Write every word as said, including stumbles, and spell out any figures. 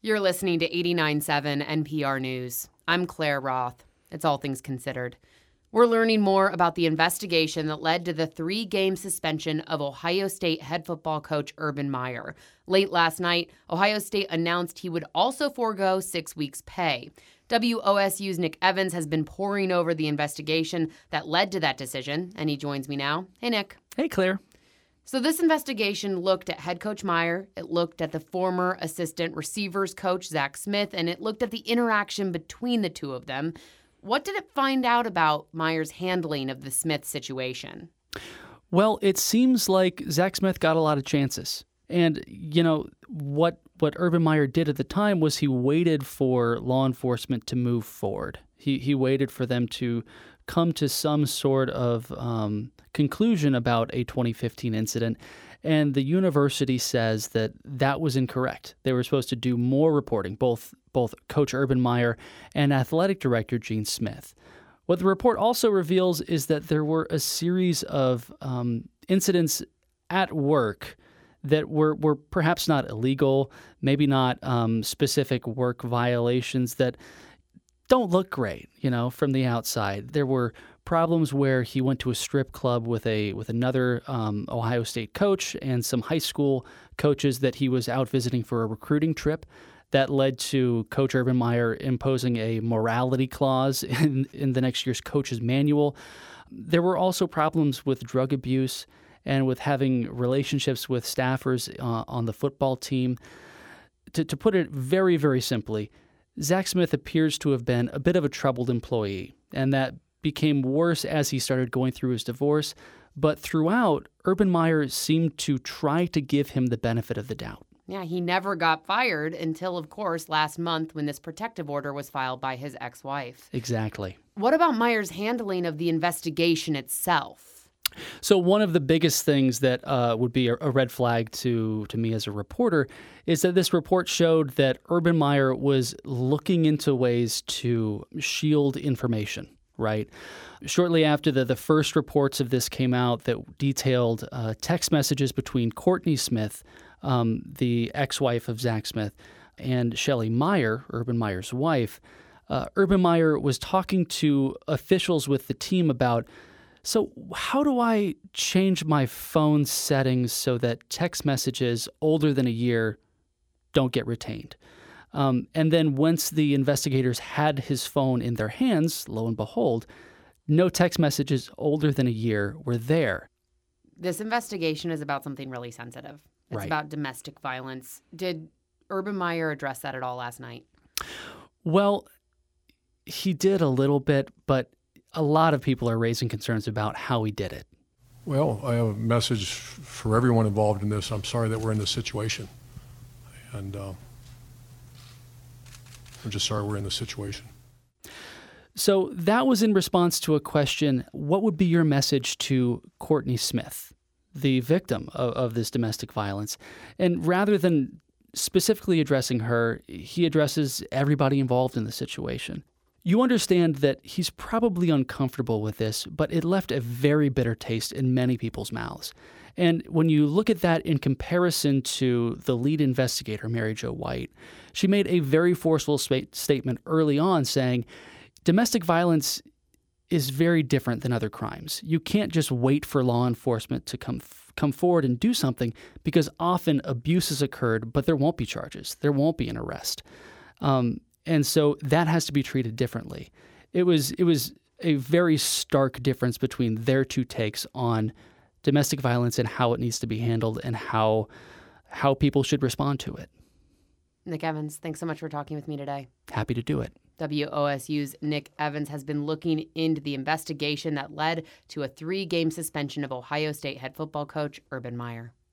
You're listening to eighty-nine point seven N P R News. I'm Claire Roth. It's All Things Considered. We're learning more about the investigation that led to the three-game suspension of Ohio State head football coach Urban Meyer. Late last night, Ohio State announced he would also forego six weeks' pay. W O S U's Nick Evans has been poring over the investigation that led to that decision, and he joins me now. Hey, Nick. Hey, Claire. So this investigation looked at head coach Meyer, it looked at the former assistant receivers coach Zach Smith, and it looked at the interaction between the two of them. What did it find out about Meyer's handling of the Smith situation? Well, it seems like Zach Smith got a lot of chances. And, you know, what what Urban Meyer did at the time was he waited for law enforcement to move forward. He he waited for them to come to some sort of um, conclusion about a twenty fifteen incident. And the university says that that was incorrect. They were supposed to do more reporting, both both Coach Urban Meyer and athletic director Gene Smith. What the report also reveals is that there were a series of um, incidents at work that were, were perhaps not illegal, maybe not um, specific work violations that don't look great, you know, from the outside. There were problems where he went to a strip club with a with another um, Ohio State coach and some high school coaches that he was out visiting for a recruiting trip. That led to Coach Urban Meyer imposing a morality clause in, in the next year's coach's manual. There were also problems with drug abuse and with having relationships with staffers uh, on the football team. To, to put it very, very simply, Zach Smith appears to have been a bit of a troubled employee, and that became worse as he started going through his divorce. But throughout, Urban Meyer seemed to try to give him the benefit of the doubt. Yeah, he never got fired until, of course, last month when this protective order was filed by his ex-wife. Exactly. What about Meyer's handling of the investigation itself? So one of the biggest things that uh, would be a, a red flag to, to me as a reporter is that this report showed that Urban Meyer was looking into ways to shield information, right? Shortly after the, the first reports of this came out that detailed uh, text messages between Courtney Smith, um, the ex-wife of Zach Smith, and Shelley Meyer, Urban Meyer's wife, uh, Urban Meyer was talking to officials with the team about, so how do I change my phone settings so that text messages older than a year don't get retained? Um, and then once the investigators had his phone in their hands, lo and behold, no text messages older than a year were there. This investigation is about something really sensitive. It's Right. about domestic violence. Did Urban Meyer address that at all last night? Well, he did a little bit, but a lot of people are raising concerns about how he did it. Well, I have a message for everyone involved in this. I'm sorry that we're in this situation. And uh, I'm just sorry we're in this situation. So that was in response to a question, what would be your message to Courtney Smith, the victim of, of this domestic violence? And rather than specifically addressing her, he addresses everybody involved in the situation. You understand that he's probably uncomfortable with this, but it left a very bitter taste in many people's mouths. And when you look at that in comparison to the lead investigator, Mary Jo White, she made a very forceful sp- statement early on saying, domestic violence is very different than other crimes. You can't just wait for law enforcement to come f- come forward and do something, because often abuse has occurred, but there won't be charges. There won't be an arrest. Um, And so that has to be treated differently. It was it was a very stark difference between their two takes on domestic violence and how it needs to be handled and how how people should respond to it. Nick Evans, thanks so much for talking with me today. Happy to do it. W O S U's Nick Evans has been looking into the investigation that led to a three-game suspension of Ohio State head football coach Urban Meyer.